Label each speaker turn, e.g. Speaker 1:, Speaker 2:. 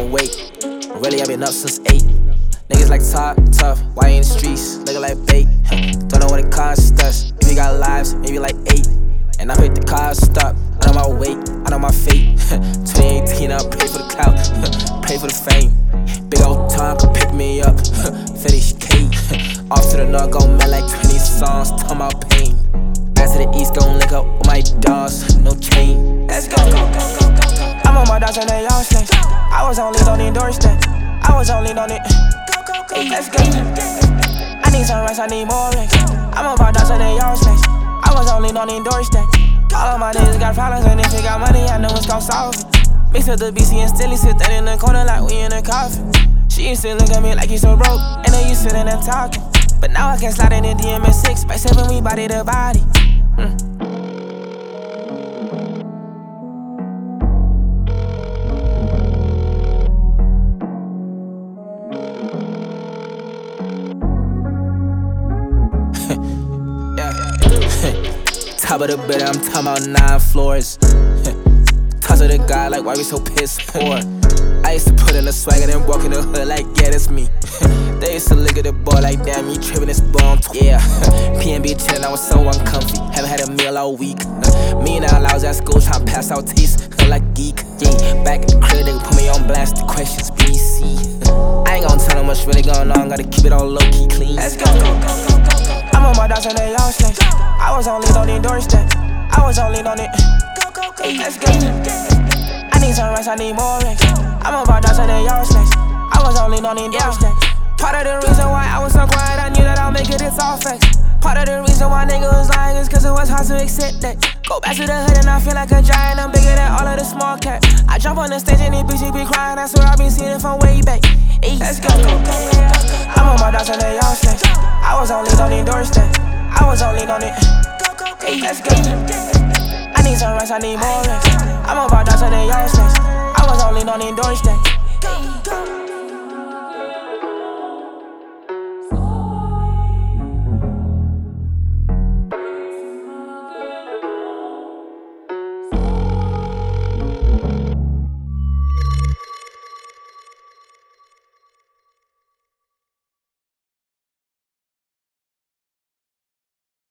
Speaker 1: wait. Really, I've been up since 8. Niggas like tough, why in the streets? Looking like bait. Don't know what it costs us. If you got lives, maybe like 8. And I pick the cars stuck. I know my weight, I know my fate. 2018, I'll pray for the clout, pray for the fame. Big old tongue could pick me up. Fetish Kate. Off to the north, gon' make like 20 songs, talking about pain. Back to the east, gon' link up with my dogs, no chain. Let's go. I'm on my dogs and they all snakes. I was only on endorse that. I was only on it. Let's go. I need some rest, I need more rest. I'm on my dogs and they all snakes. I was only on endorse that. All of my niggas got problems, and if they got money, I know it's gon' solve it. Mix up the BC and Stilly, sit that in the corner like we in a coffin. She used to look at me like you so broke, and then you sitting and talking. But now I can slide in the DMS6, by 7 we body to body. Top of the bed, I'm talking about 9 floors. Toss of the guy like why we so piss poor. I used to put in the swag and then walk in the hood like yeah, that's me. They used to look at the boy like damn, you tripping this bum. Yeah, PNB 10, I was so uncomfy. Haven't had a meal all week. Me and I was at school trying to pass out taste like geek. Yeah, back in the crib, they put me on blast. The questions BC. I ain't gon' tell them what's really going on. Gotta keep it all low key clean. Let's go. I'm on my dogs and they all snakes. I was only on endorse that. I was only on it. Let's go. I need some rest, I need more rest. I'm on my dogs and they all snakes. I was only on endorse that. Part of the reason why I was so quiet, I knew that I'll make it, it's all facts. Part of the reason why nigga was lying is cause it was hard to accept that. Go back to the hood and I feel like a giant, I'm bigger than all of the small cats. I jump on the stage and these bitches be crying, I swear I been seeing it from way back. Let's go. I'm on my dogs and they all snakes. I was only on endorse that. I was only on it. Let's go. I need some rest, I need more rest. I'm on my dogs and they all snakes. I was only on endorse that.